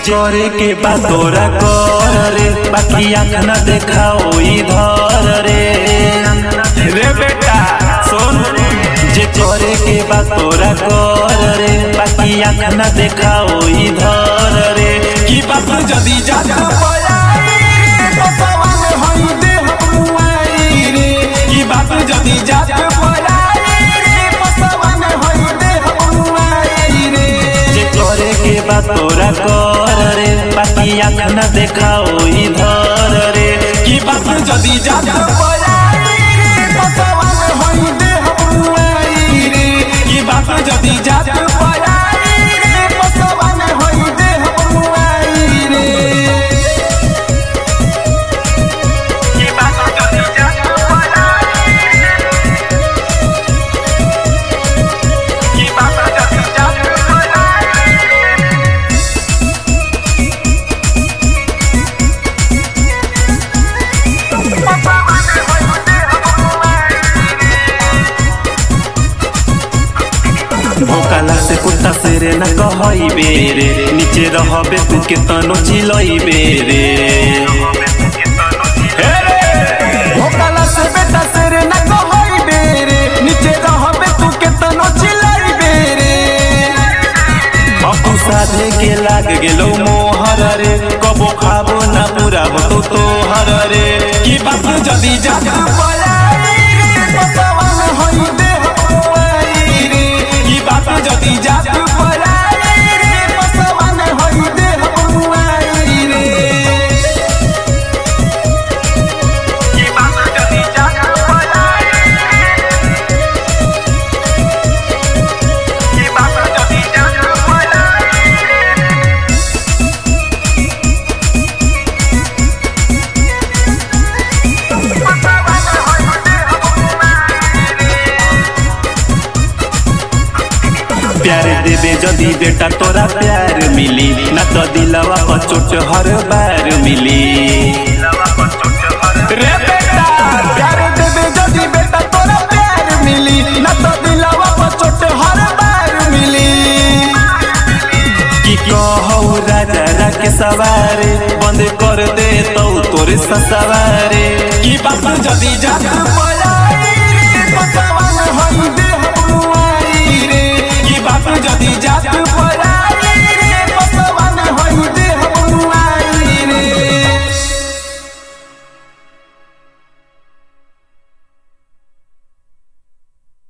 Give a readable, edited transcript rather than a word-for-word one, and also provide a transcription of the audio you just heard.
करे के बात तोरा कर रे, बाकी आँख न देखाओ इधर रे। रे बेटा सुन, जे करे के बात तोरा कर रे, बाकी आँख न देखाओ इधर रे। की बात जदी जात पयाई तो सवाल होई दे हमुआई रे। की बात जदी जात पयाई तो सवाल होई दे हमुआई रे। जे करे के बात तोरा कर रे, बाकी आँख न देखाओ इधर रे। की बात जदी जात पयाई तो सवाल होई दे हमुआई रे। की बात जदी जात पयाई तो सवाल होई दे हमुआई रे। की बात जदी जात पयाई, की बात जदी जात भोकाला से कुत्ता सेरे न कहई बेरे, नीचे रहबे तू के तनो चिलई बेरे। भोकाला से बेटा सेरे न कहई बेरे, नीचे रहबे तू के तनो चिलई बेरे। अब साधे के लाग गेलो मोहर रे, कबो खाबो ना पूरा हो तोहर रे। की बात जदी जात पयाई तो सवाल होई दे हमुआई रे। की बात जदी जात पयाई तो सवाल होई दे हमुआई रे। की बात जदी जात पयाई, की बात जदी जात पयाई। प्यार देवे जदी बेटा तोरा प्यार मिली, न तो दिलवा पर चोट हर बार मिली। रे बेटा प्यार देवे जदी बेटा तोरा प्यार मिली, न तो दिलवा पर चोट हर बार मिली। की कहू राजा के सवारे, बंद कर दे तो तोरे सवारे। की बात जदी जात